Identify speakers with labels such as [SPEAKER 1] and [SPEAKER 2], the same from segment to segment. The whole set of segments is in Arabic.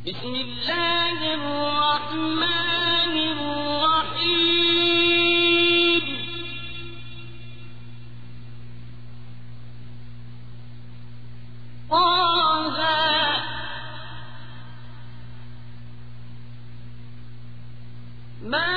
[SPEAKER 1] بسم الله الرحمن الرحيم طه ما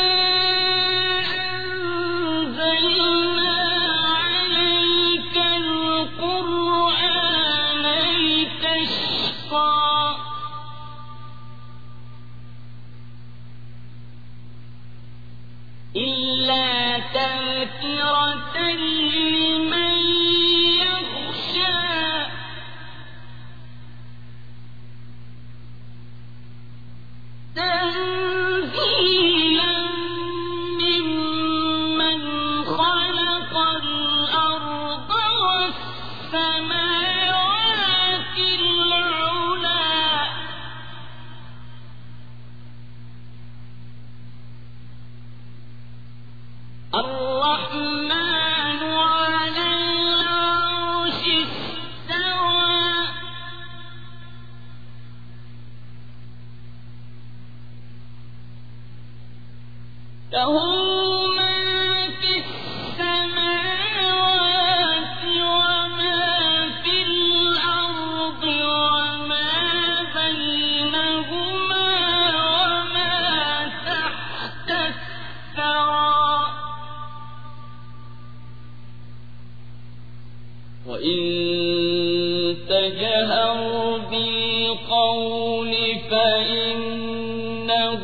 [SPEAKER 1] إلا تذكرة لمن يخشى تنزيلا ممن خلق الأرض والسماوات العلى الرحمن على العرش استوى له ما في السماوات وما في الأرض وما بينهما وما تحت الثرى وإن تجهر بالقول فإنه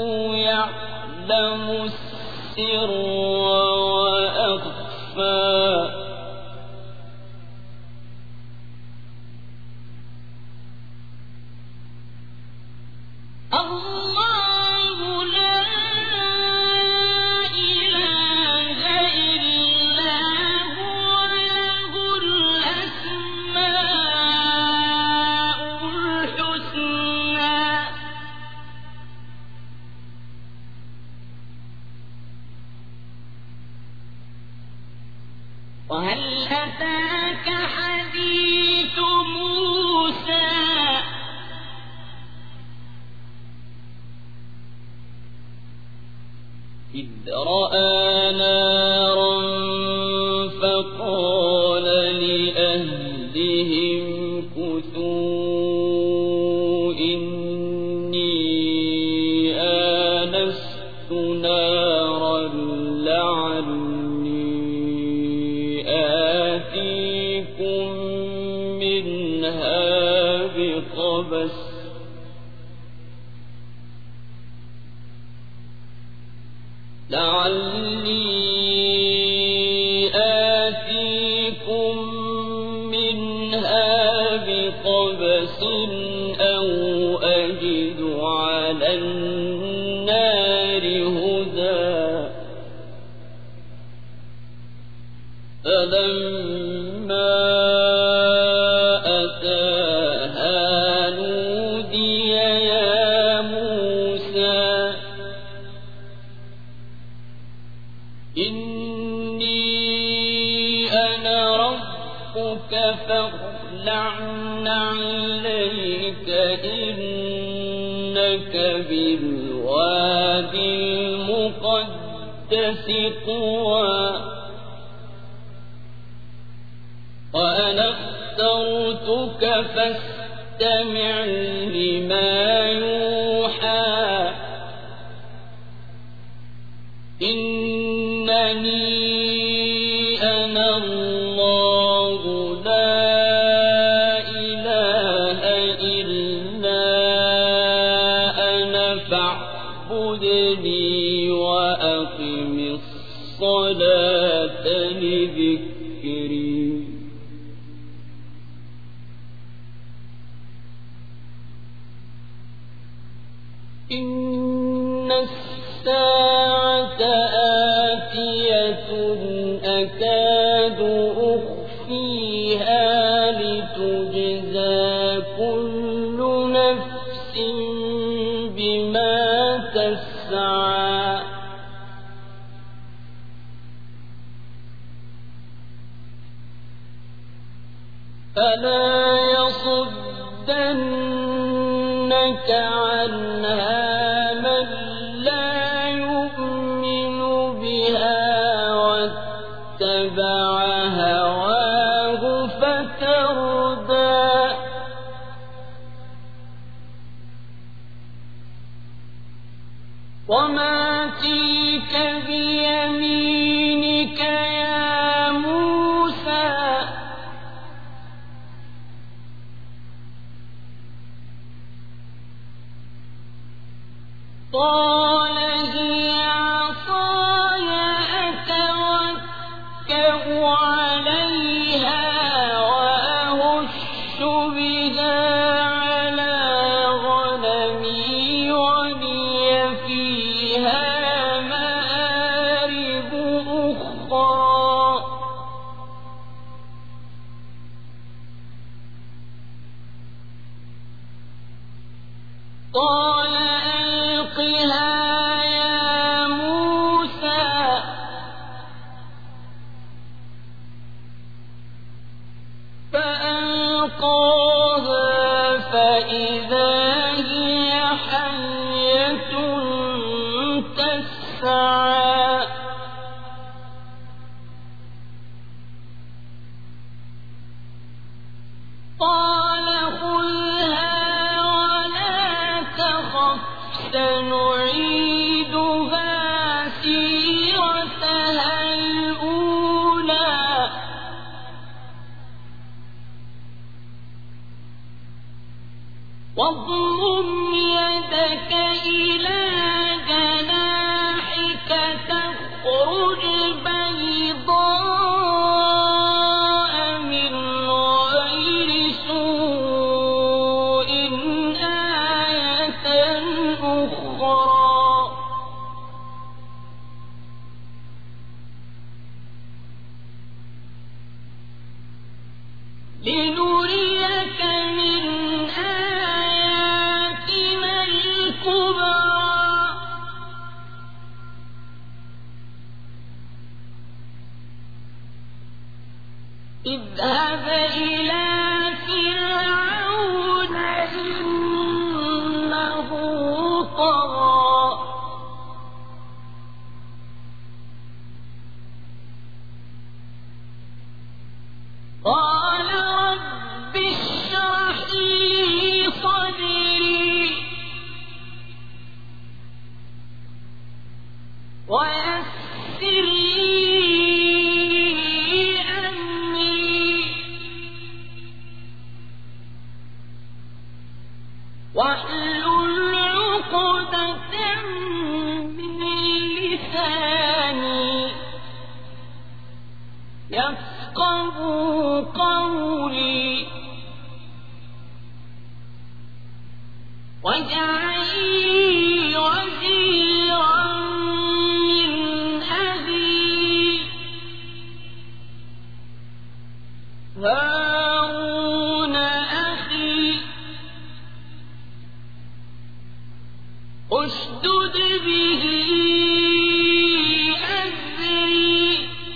[SPEAKER 1] يعلم السر وأخفى الله لا إله إلا هو له الأسماء الحسنى وهل أتاك حديث موسى إذ رأى نارا فقال لأهلهم كثوا إني آنست نارا لعلي آتيكم منها بقبس أو أجد على النار هدى فلما أتاها نودي يا موسى إني أنا ربك فاخلع عليك إنك بالوادي المقدس طوى وأنا اخترتك فاستمع لما يوحى إنني أنا الله لا إله إلا أنا فاعبدني وأقم الصلاة لذكري إن الساعة آتية أكاد أخفيها لتجزى كل نفس بما تسعى فلا يصدن عنها من لا يؤمن بها واتبع هواه فتردى وما تلك بيمينك يا موسى قال هي عصاي أتوكأ عليها وأهش بها على غنمي ولي فيها مآرب أخرى قال ألقها يا موسى فألقاها فإذا هي حية تسعى قال خذها ولا تخف سنعيدها سيرتها الأولى واضمم يدك إلى جناحك تخرج بيضاء من غير سوء آية أخرى لنريك من آياتنا الكبرى اذهب إلى فرعون إنه طغى قال رب اشرح لي صدري ويسر لي أمري واحلل عقدة من لساني يفقهوا قولي واجعل لي وزيرا من أهلي هارون أخي اشدد به أزري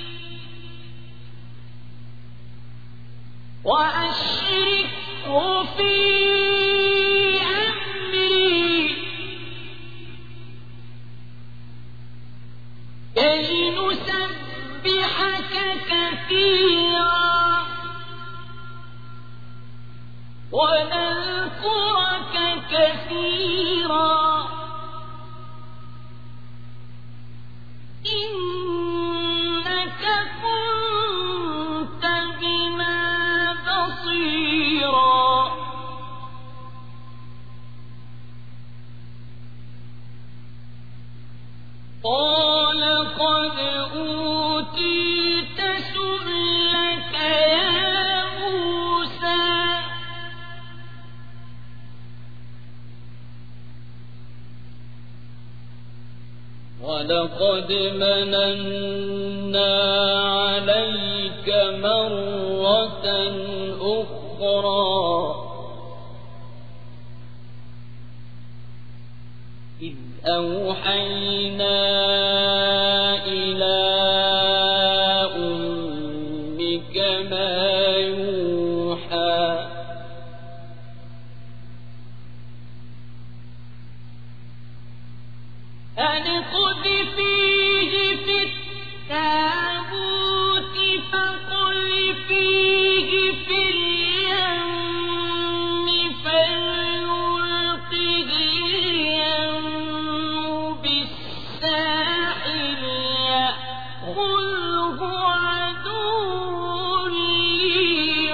[SPEAKER 1] وأشركه في أمري كي نسبحك كثيرا ونذكرك كثيرا إنك كنت بنا بصيرا قال قد أوتيت سؤلك يا موسى ولقد مننا عليك مرة أخرى إذ أوحينا إلى أمك ما يوحى أن اقذفيه في التابوت فاقذفيه في اليم فليلقه اليم بالساحل يأخذه عدو لي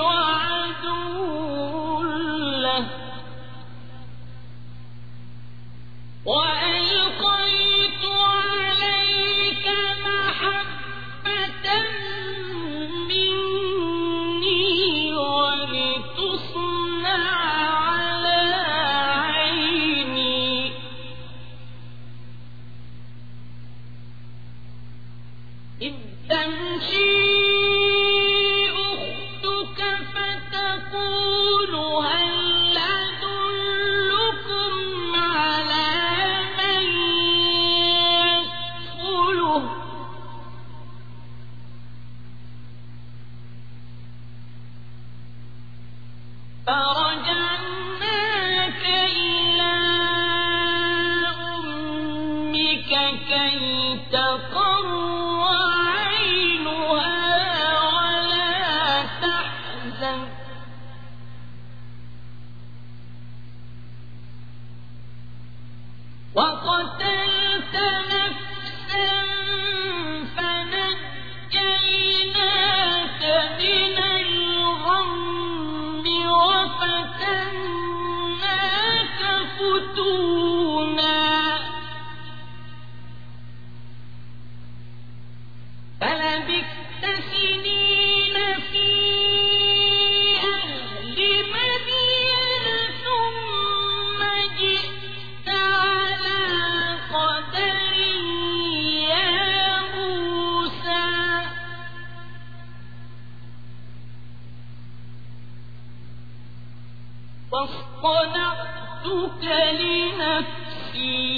[SPEAKER 1] وعدو له وألقيت عليك محبة مني ولتصنع على عيني إذ تمشي أختك فتقول هل أدلكم على من يكفله فرجعناك إلى أمك كي تقر عينها ولا تحزن وقتلت نفسا فنجيناك من الغم وفتناك فتونا فلبثت سنين في أهل مدين ثم جئت على قدر يا موسى واصطنعتك لنفسي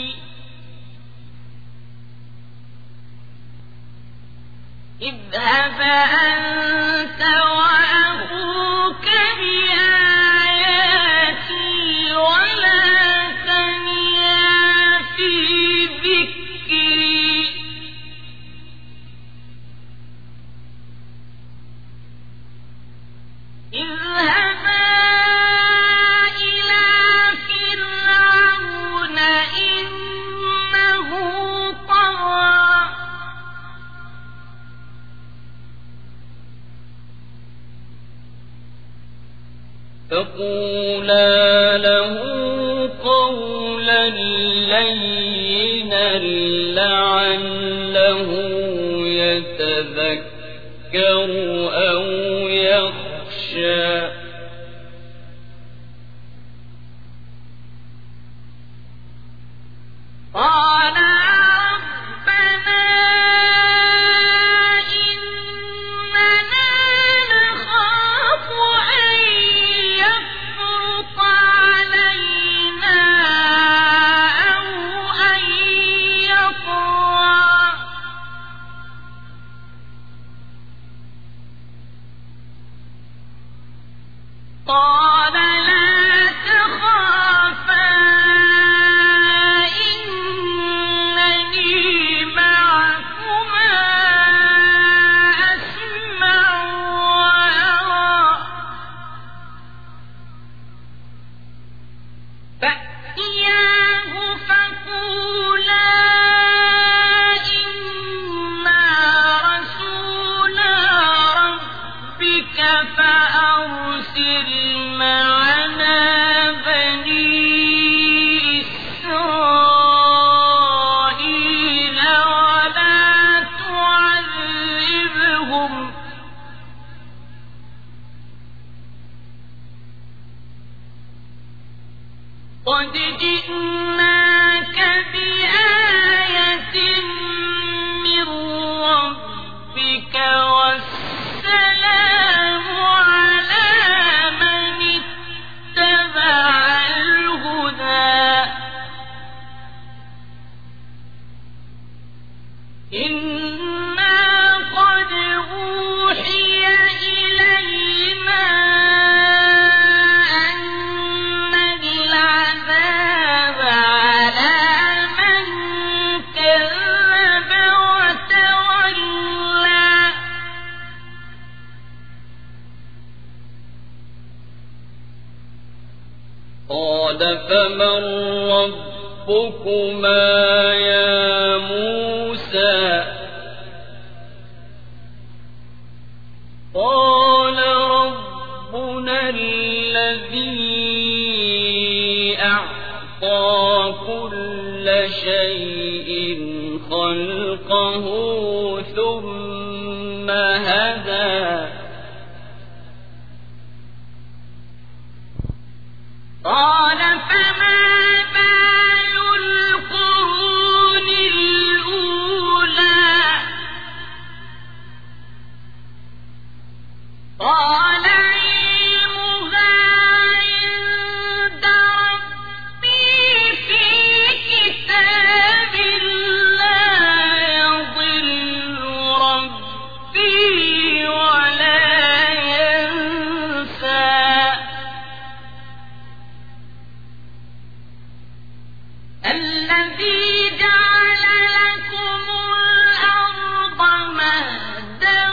[SPEAKER 1] اذهب أنت وأخوك بآياتي ولا تنيا في ذكري اذهبا إلى فرعون إنه طغى فقولا له قولا لينا لعله يتذكر أو يخشى قال ربنا إننا نخاف أن يفرط علينا أو أن يطغى قال لا تخافا إنني معكما أسمع وأرى فأتياه فقولا إنا رسولا ربك فأرسل معنا بني إسرائيل ولا تعذبهم قد جئناك بآية من ربك والسلام على من اتبع الهدى إنا قد أوحي إلينا أن العذاب قال فمن ربكما يا موسى قال ربنا الذي أعطى كل شيء خلقه ثم هدى قال فما بال القرون الأولى قال علمها عند ربي في كتاب لا يضل ربي ولا ينسى الذي جعل لكم الأرض مهدا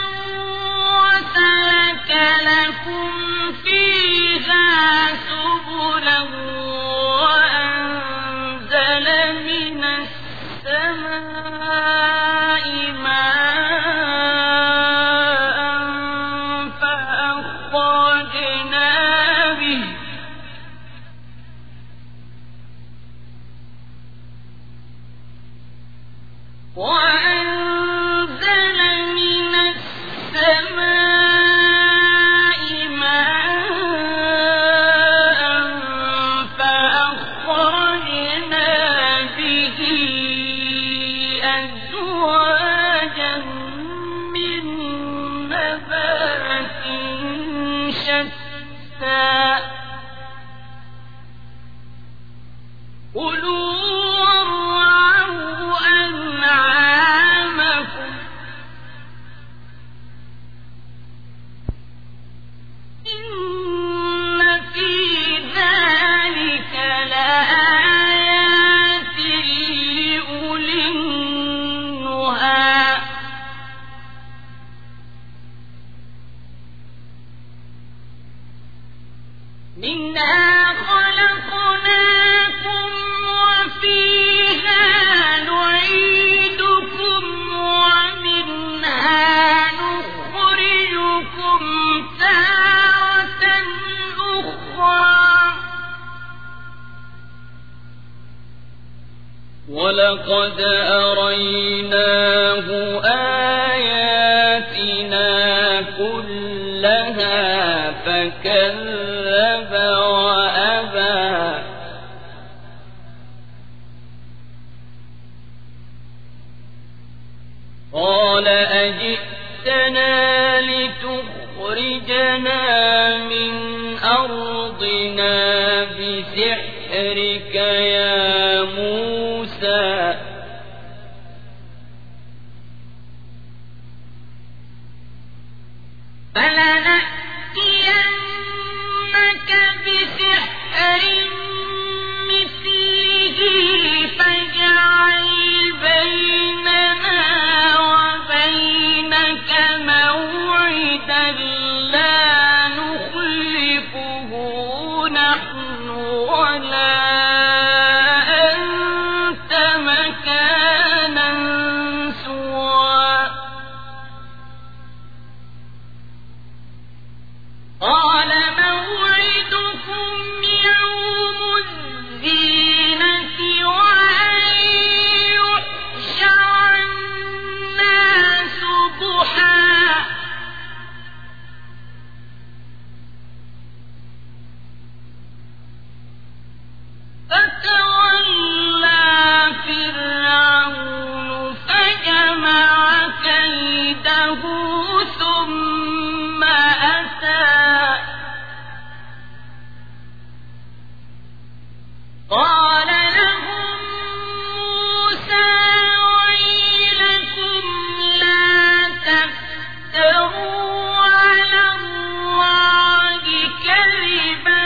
[SPEAKER 1] وسلك لكم فيها سبلا وأنزل من السماء ماء فأخرجنا به وأنزل من السماء ماء فأخرجنا به أزواجا من نبات شتى كلوا وارعوا أنعامكم إن في ذلك لآيات لأولي النهى منها خلقناكم وفيها نعيدكم ومنها نخرجكم تارة أخرى ولقد أريناه آياتنا كلها فكذب وأبى قال أجئتنا لتخرجنا من أرضنا بسحرك يا موسى فلنأتينك بسحر مثله فاجعل بيننا وبينك موعدا لا نخلفه نحن ولا أنت مكانا سوى قال موعدكم يوم الزينة وأن يحشر الناس ضحى فتولى فرعون فجمع كيده ثم أتى قال لهم موسى ويلكم لا تفتروا على الله كذبا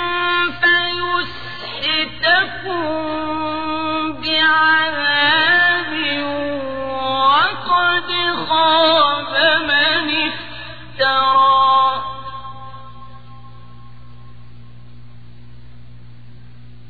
[SPEAKER 1] فيسحتكم بعذاب وقد خاب من افترى.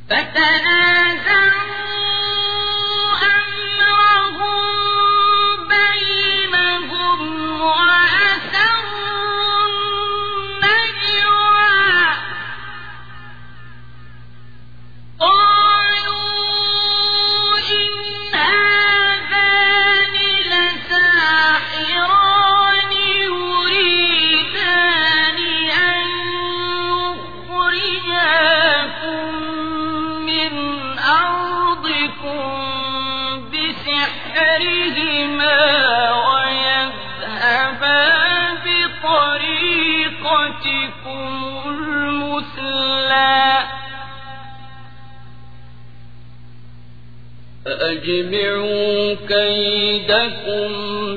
[SPEAKER 1] فأجمعوا كيدكم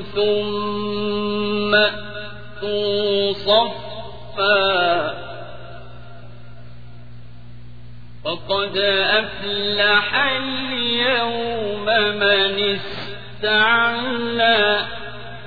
[SPEAKER 1] ثم أتوا صفا وقد أفلح اليوم من استعلى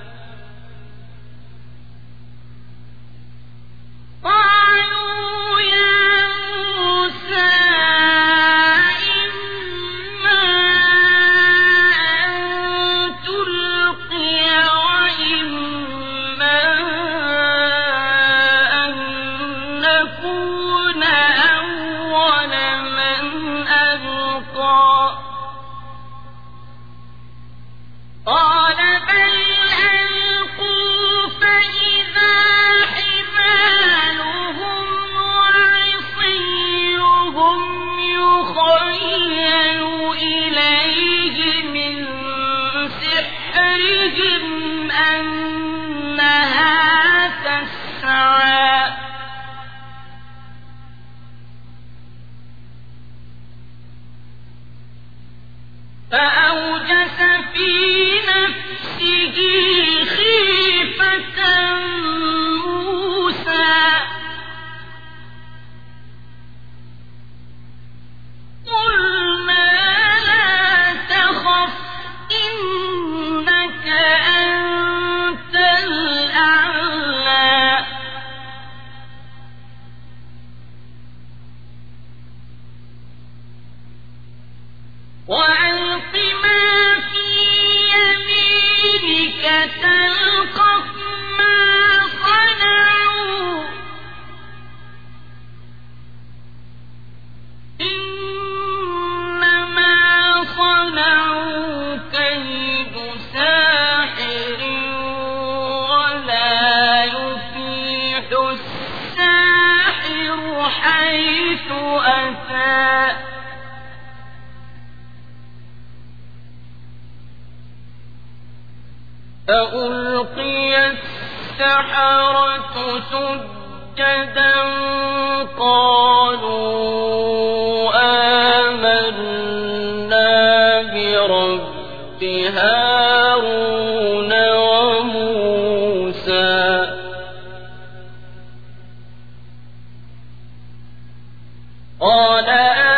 [SPEAKER 1] فأوجس في نفسه خيفة موسى قلنا لا تخف إنك أنت الأعلى وألق ما في يمينك تلقف ما صنعوا إنما صنعوا كيد ساحر ولا يفلح الساحر حيث أتى فألقي السحرة سجدا قالوا آمنا برب هارون وموسى قال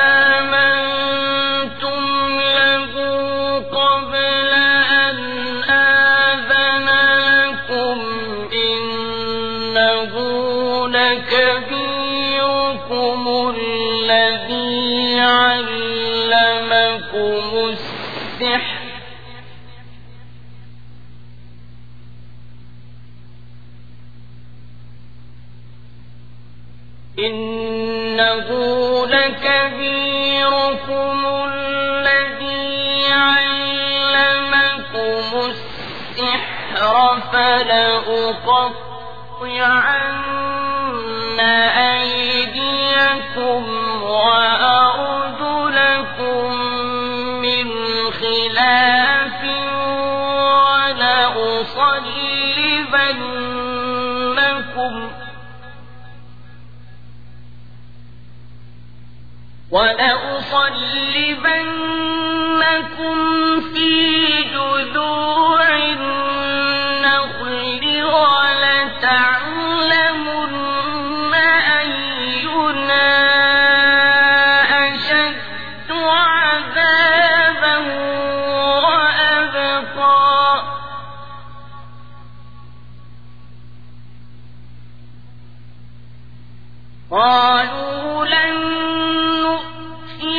[SPEAKER 1] كبيركم الذي علمكم السحر إنه لكبيركم الذي علمكم السحر فلأقطعن أيديكم وأرجلكم من خلاف ولأصلبنكم في جذوع النخل ولتعلمن أينا أشد عذابا وأبقى قالوا لن نؤثرك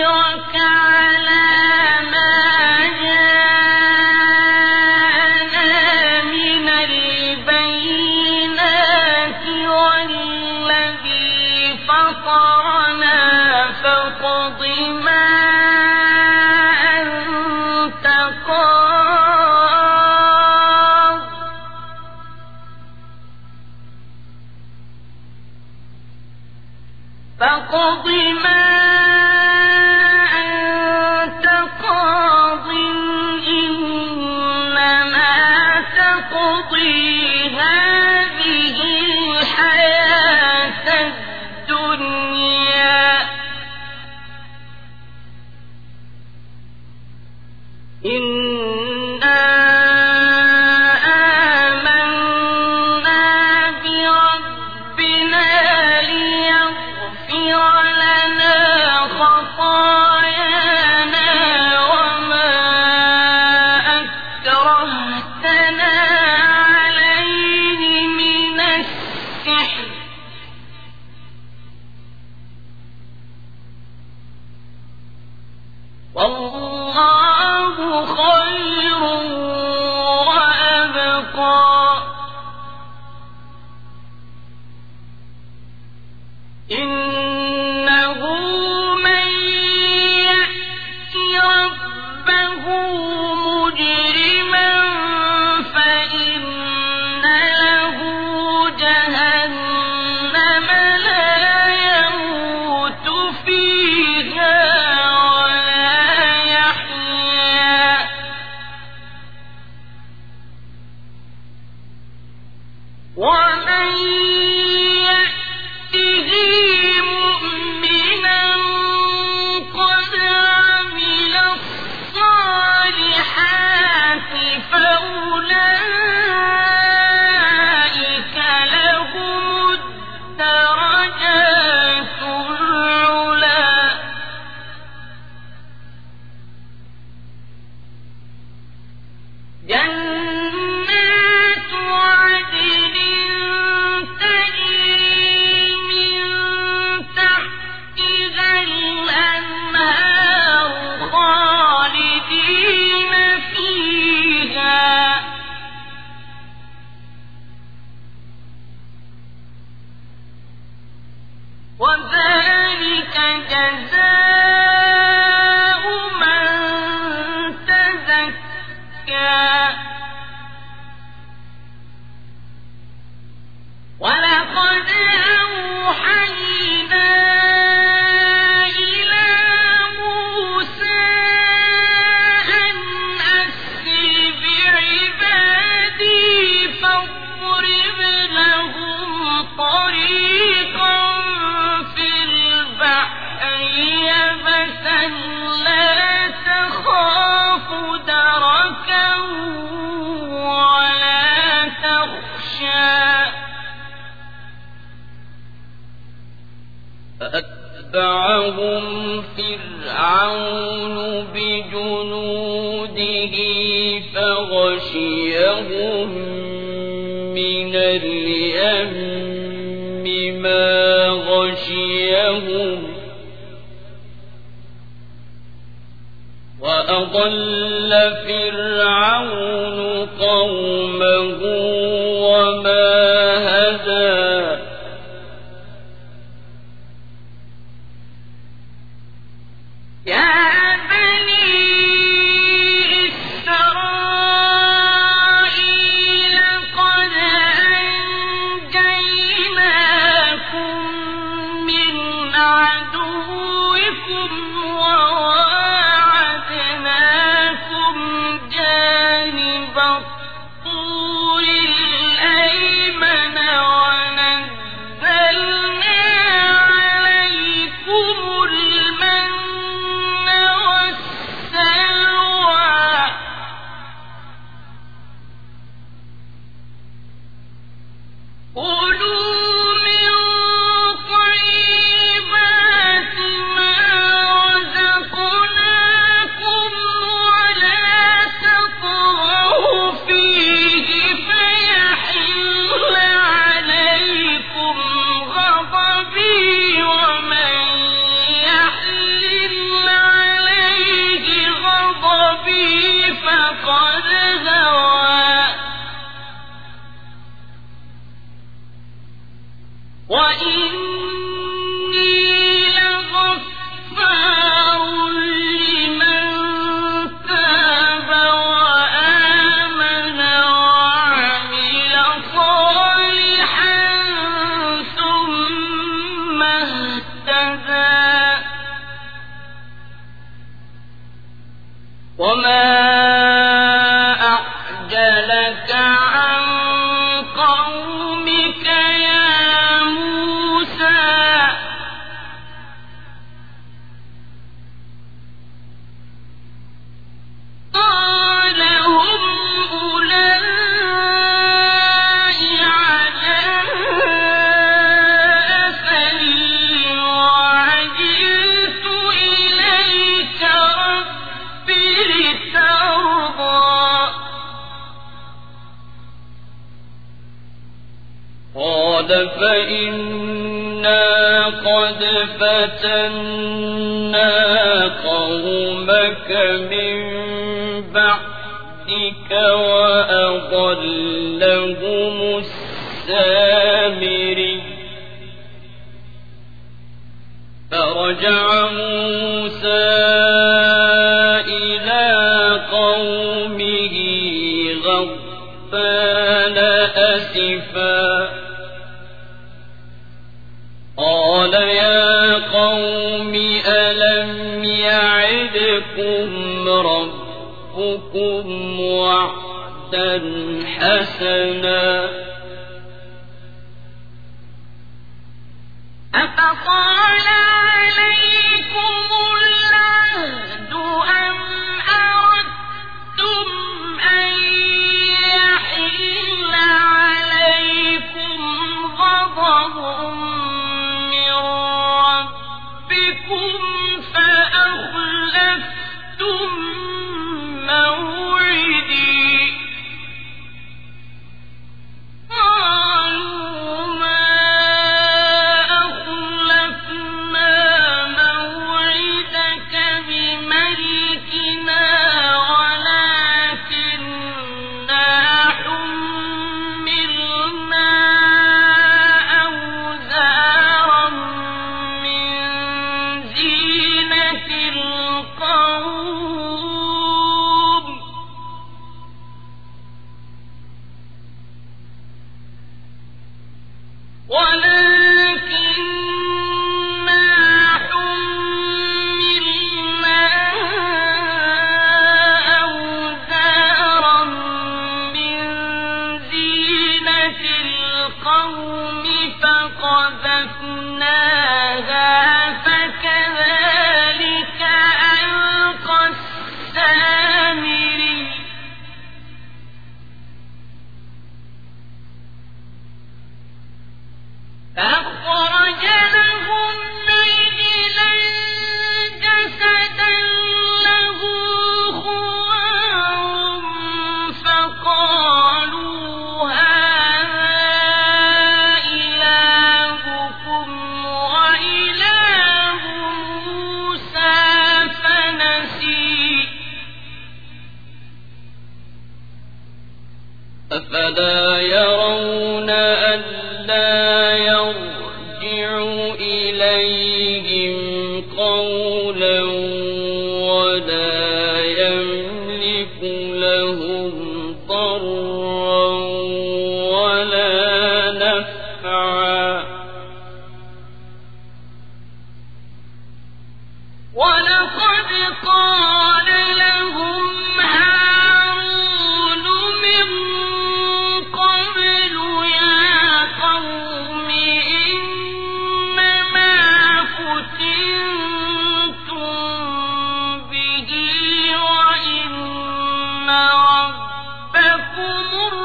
[SPEAKER 1] فأتبعهم فرعون بجنوده فغشيهم من اليم ما غشيهم وأضل فرعون قومه وما هدى
[SPEAKER 2] ونزلنا عليكم المن
[SPEAKER 1] وما أعجلك عن قومك يا موسى قال هم أولئك على أثري وعجلت إليك رب لترضى قال فإنا قد فتنا قومك من بعدك وأضلهم السامري فرجع موسى إلى قومه غضبان أسفا قال يا قوم ألم يعدكم ربكم وعدا حسنا أفطال عليكم العهد أم أردتم أن يحل عليكم غضب من ربكم فأخلفتم موعدي قالوا ما أخلفنا موعدك بملكنا ولكننا حملنا أوزارا من زينة القوم فقذفناها فكذلك ألقى السامري فأخرج لهم عجلا جسدا له خوار فقالوا هذا إلهكم وإله موسى فنسي أفلا يرون ألا يرجع إليهم قولا ولا يملك لهم ضرا ولا نفعا ولقد قال لهم هارون من قبل يا قوم إنما فتنتم به وإن ربكم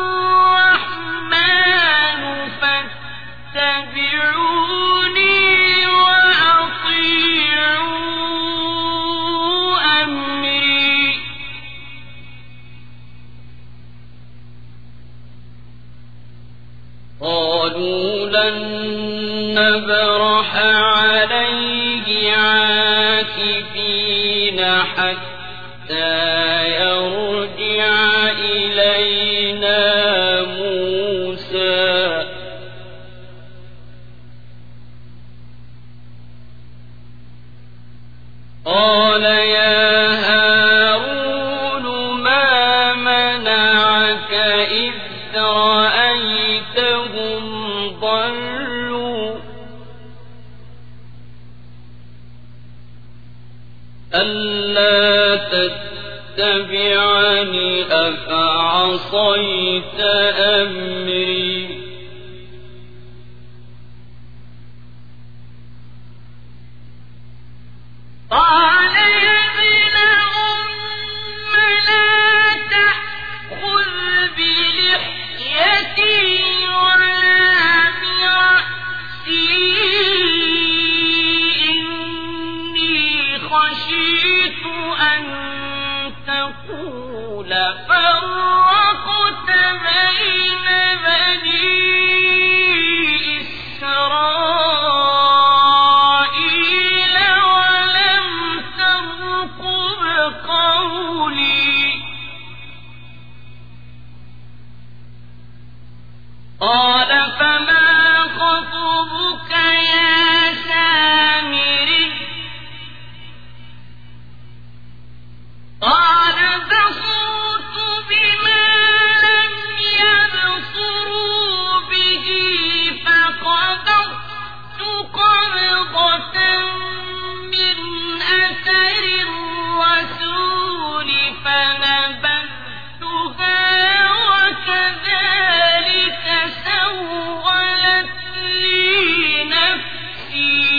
[SPEAKER 1] الرحمن فاتبعوني وأطيعوا أمري قالوا لن نبرح عليه عاكفين حتى يرجع إلينا موسى قال يا هارون ما منعك إذ رأيتهم ضلوا ألا تتبعني أفعصيت أمري قال يا ابن أم لا تأخذ بلحيتي ولا برأسي إني خشيت أن تقول فرقت بين بني إسرائيل ولم ترقب قولي قال فما خطبك يا سامري قال بصرت بما لم يبصروا به فقبضت قبضة من أثر الرسول فنبذتها وكذلك سولت لي نفسي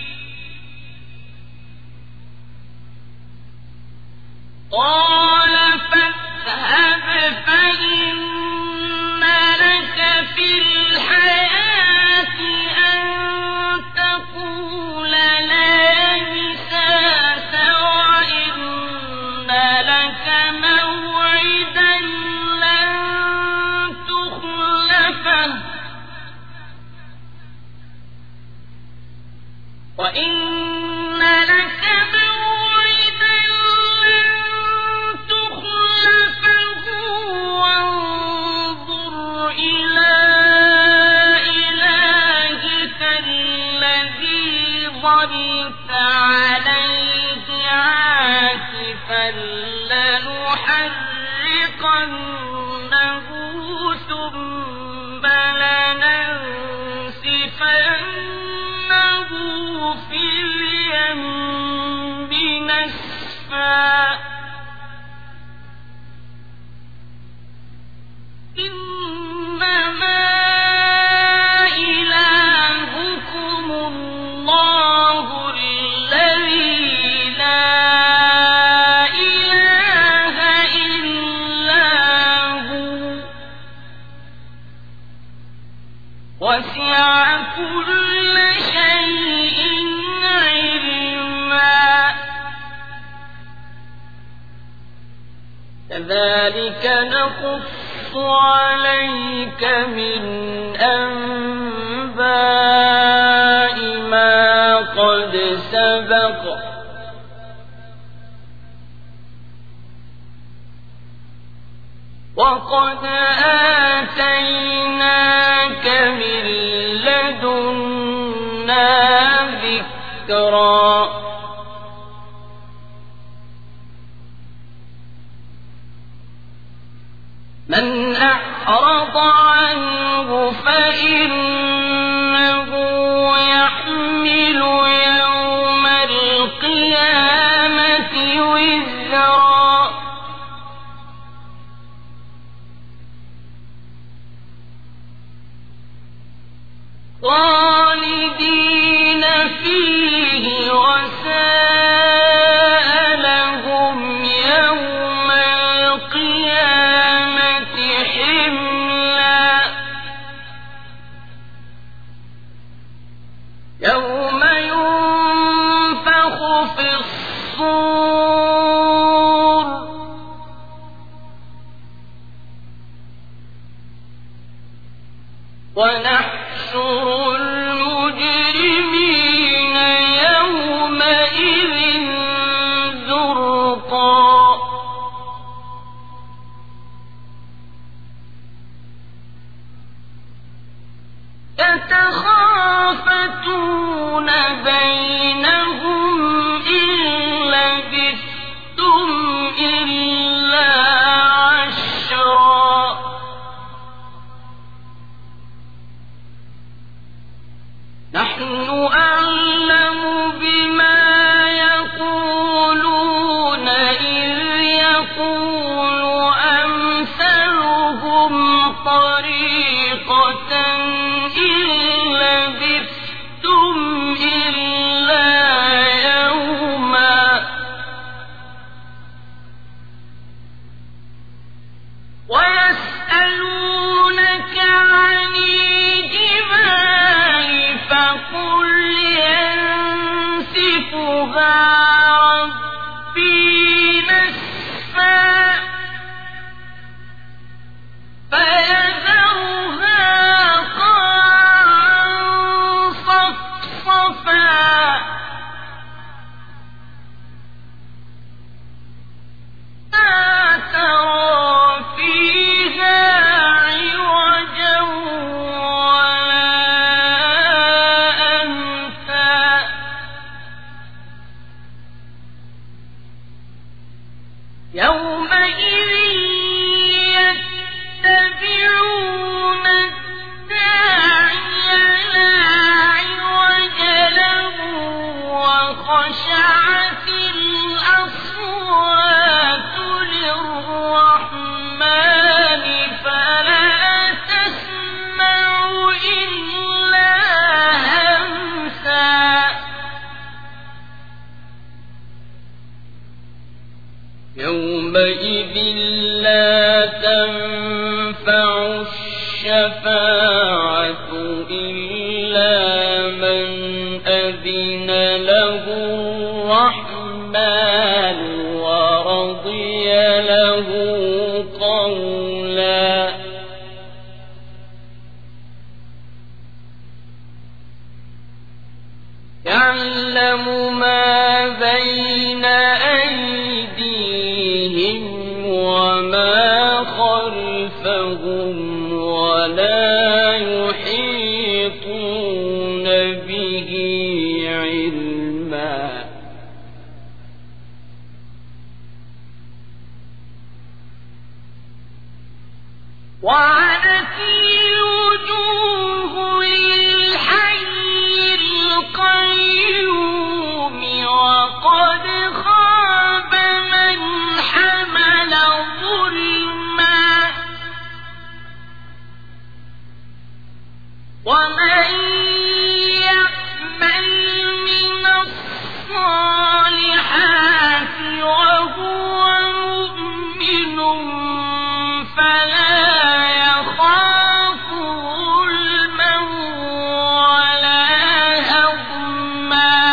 [SPEAKER 1] قال فاذهب فإن لك في الحياة أن تقول لا مساس وإن لك موعدا لن تخلفه وإن لك موعدا لن تخلفه وانظر إلى إلهك الذي ظلت عليه عاكفا لنحرقنه ثم لننسفنه في اليم نسفا إنما إلهكم الله الذي لا إله إلا هو وسع كل شيء علما كذلك نقص عليك من أنباء ما قد سبق وقد آتيناك من لدنا ذكرا من أعرض عنه فإنه يحمل يوم القيامة وزرا خالدين فيه وساء لهم يوم القيامة حملا يوم ينفخ في الصور ونحشر المجرمين يومئذ زرقا يتخافتون بينهم إن لبثتم إلا عشرا يومئذ يتبعون الداعي لا عوج له وخشعت الأصوات للرحمن فلا تسمع إلا همسا يومئذ لا تنفع الشفاعة إلا من أذن له الرحمن ورضي له قولا يعلم ما بين أيديهم وما خلفهم ولا يحيطون به علما وعنت الوجوه للحي القيوم وقد خاب من حمل ظلما ومن يعمل من الصالحات وهو مؤمن فلا يخاف ظلما ولا هضما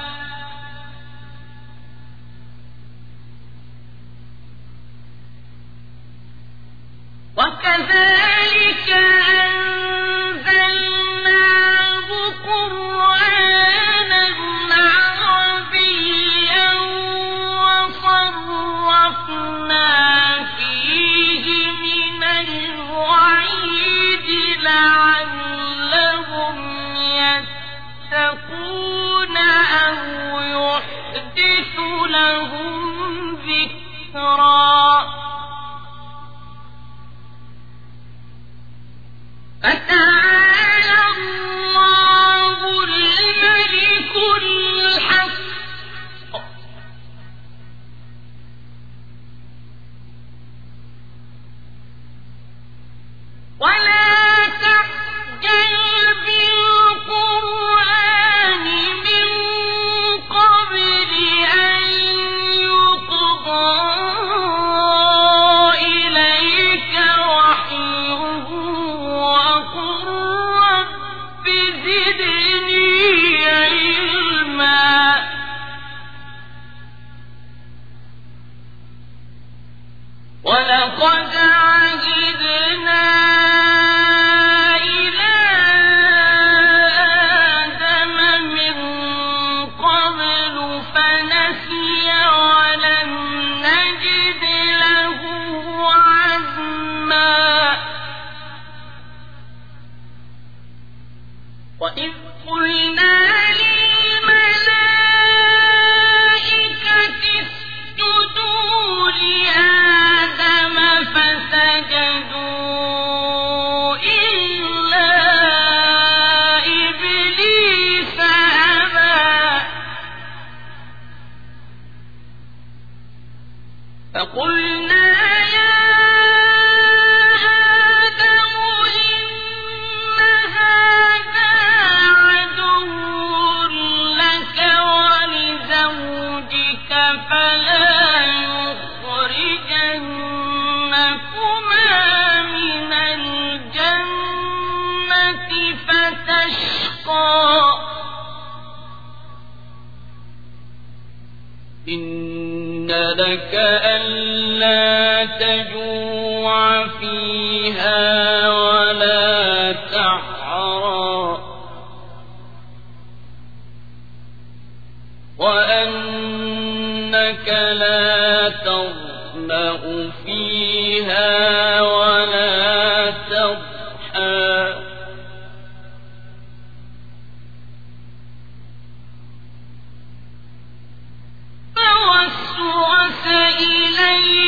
[SPEAKER 1] وكذلك أنزلناه قرآنا عربيا وصرفنا فيه من الوعيد لعلهم يتقون أو يحدث لهم ذكرا فتعالى الله الملك الحق ولا تعجل بالقرآن من قبل أن يقضى إليك وحيه وقل رب زدني علما ولقد عهدنا إلى آدم من قبل فنسي ولم نجد له عزما وإذ قلنا للملائكة اسجدوا لآدم فسجدوا إلا إبليس أبى فقلنا يا آدم إن هذا عدو لك ولزوجك فلا يخرجنكما من الجنة فتشقى إن لك ألا تجوع فيها ولا تعرى وأنك لا تظمأ فيها ولا تضحى فوسوس إليه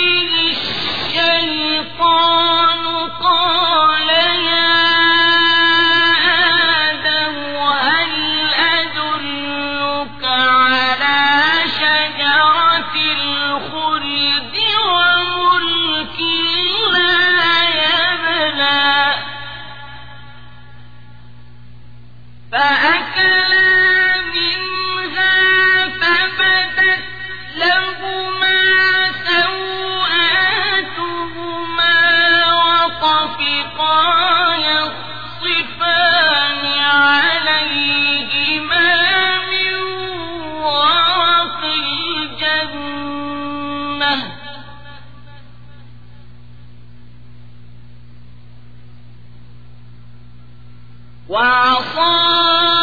[SPEAKER 1] وعصى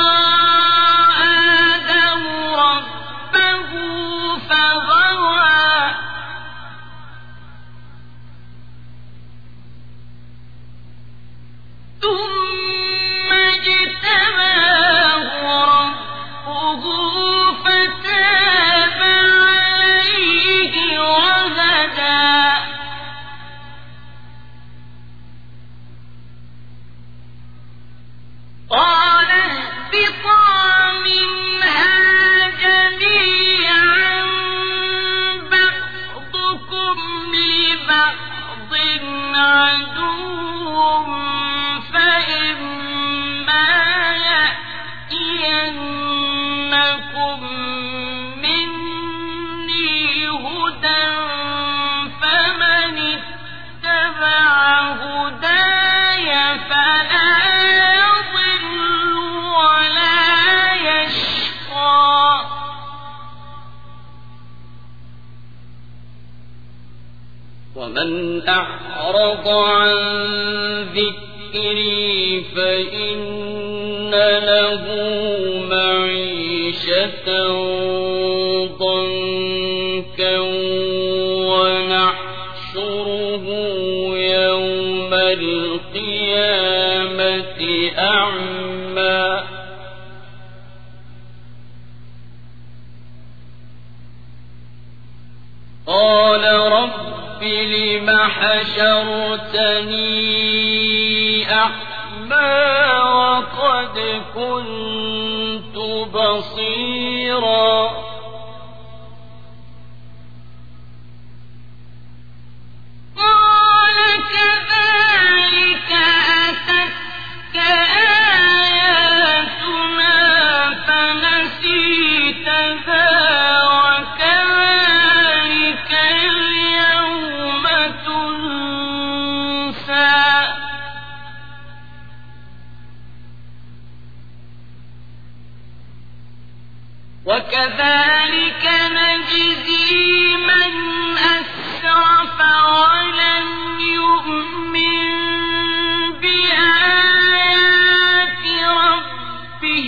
[SPEAKER 1] ومن أعرض عن ذكري فإن له معيشة ضنكا ونحشره يوم القيامة أعمى قال رب لم حشرتني أعمى وقد كنت بصيرا قال كذلك أتتك آياتنا فنسيتها وكذلك نجزي من أسرف ولم يؤمن بآيات ربه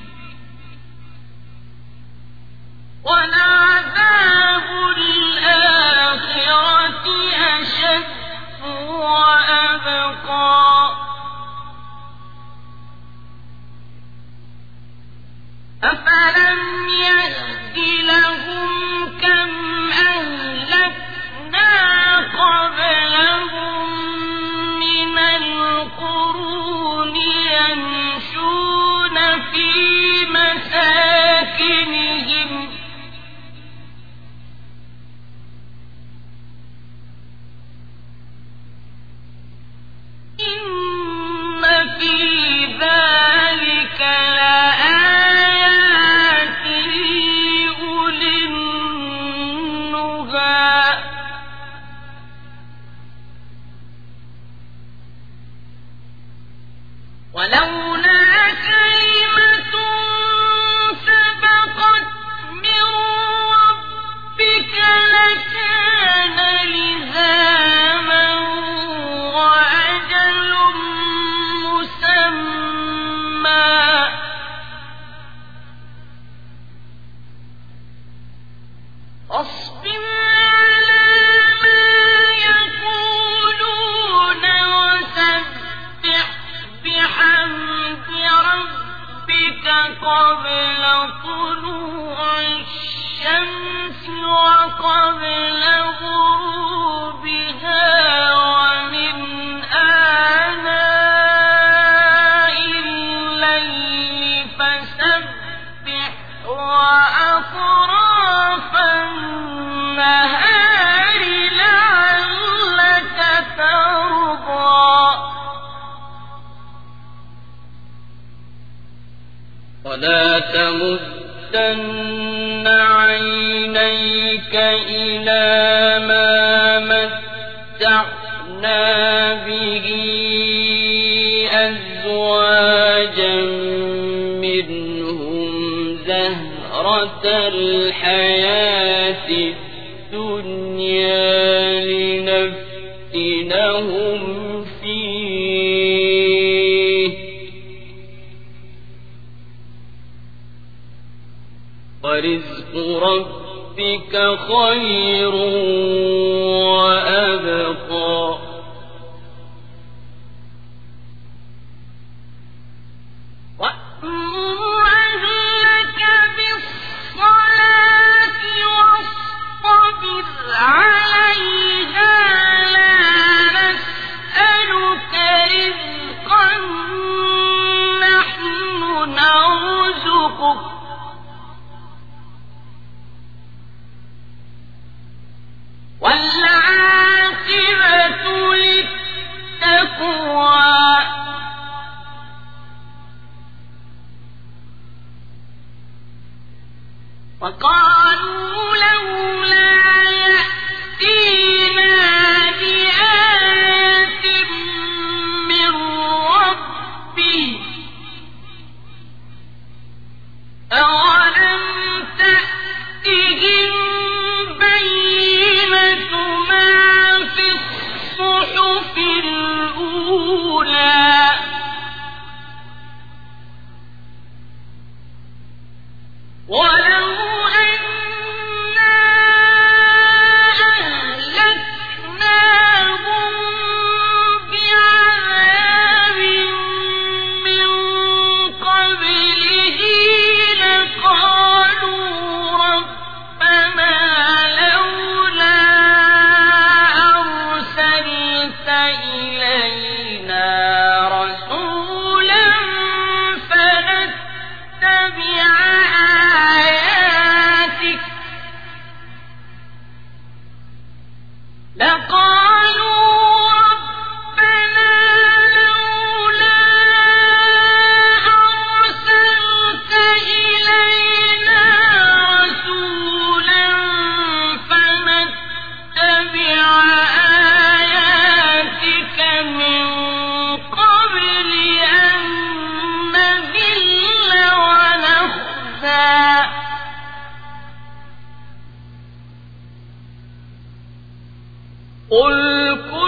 [SPEAKER 1] ولعذاب الآخرة أشد وأبقى أفلم يهد لهم كم أهلكنا قبلهم من القرون يمشون في مساكنهم إن في ذلك ولولا كلمة سبقت من ربك لكان لزاما وأجل مسمى اصبر على ما يقولون وسبح بحمد ربك قبل طلوع الشمس وقبل غروبها ومن آناء الليل فسبح وأطراف النهار لعلك ترضى ولا تمدن عينيك إلى ما متعنا به أزواجا منهم زهرة الحياة الدنيا الدنيا لنفتنهم فيه ورزق ربك خير وأبقى والعاقبة للتقوى وقالوا لولا يأتينا بآية من ربه أولم تأتهم بينة ما في الصحف الأولى ولو أنا أهلكناهم بعذاب من قبله لقالوا ربنا لولا أرسلت إلينا رسولا فنتبع آياتك لقالوا ربنا لولا أرسلت إلينا رسولا فنتبع آياتك من قبل أن نذل ونخزى قل